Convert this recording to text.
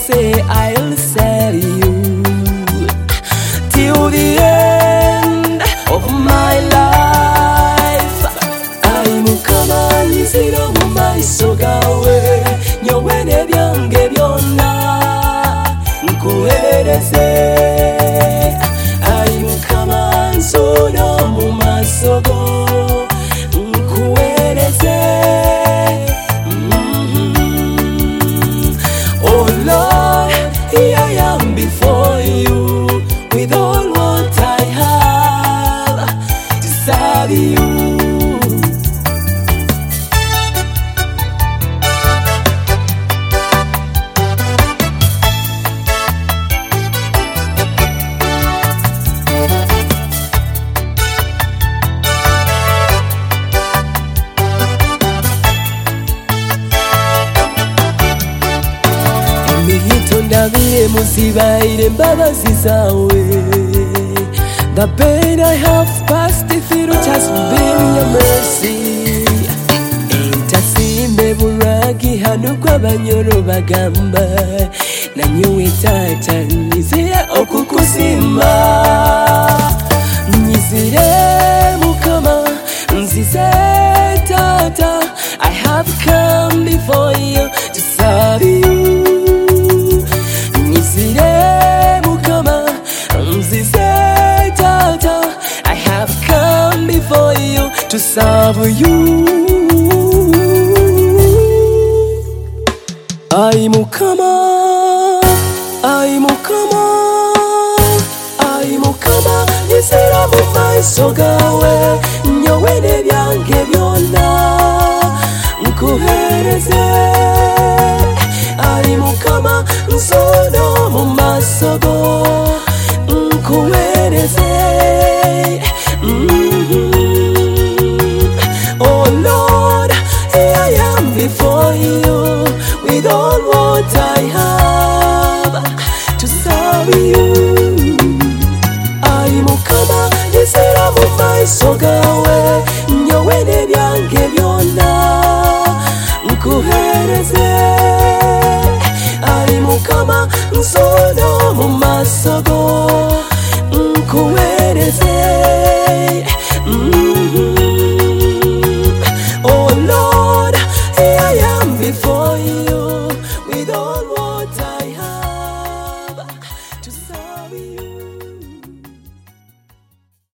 say I'll serve you till the end of my life. Ai Mukama nizira mu maiso gawe, nyowe nebyange byonna nkuweereze. Ai Mukama nsula mu maaso go nkuweereze. Oh Lord, here I am before you with all what I have to serve you. Ndabire musibaire mbabazi zawe. The pain I have passed through has been your mercy. Entasimbe buragi hano kw'abanyoro bagamba, nanyowe tata nizire okukusimba. Nizire Mukama nzize tata, I have come before you to serve you. I have come before you to serve you. Ai Mukama, Ai Mukama, Ai Mukama nizira mu maiso gawe, nyowe nebyange byonna nkuheereze. Ai Mukama nsula mu maaso go nkuweereze. Oh Lord, here I am before you with all what I have to serve you. Ai Mukama nizira mu maiso gawe, nyowe nebyange byonna nkuheereze. Ai Mukama nsula mu maaso go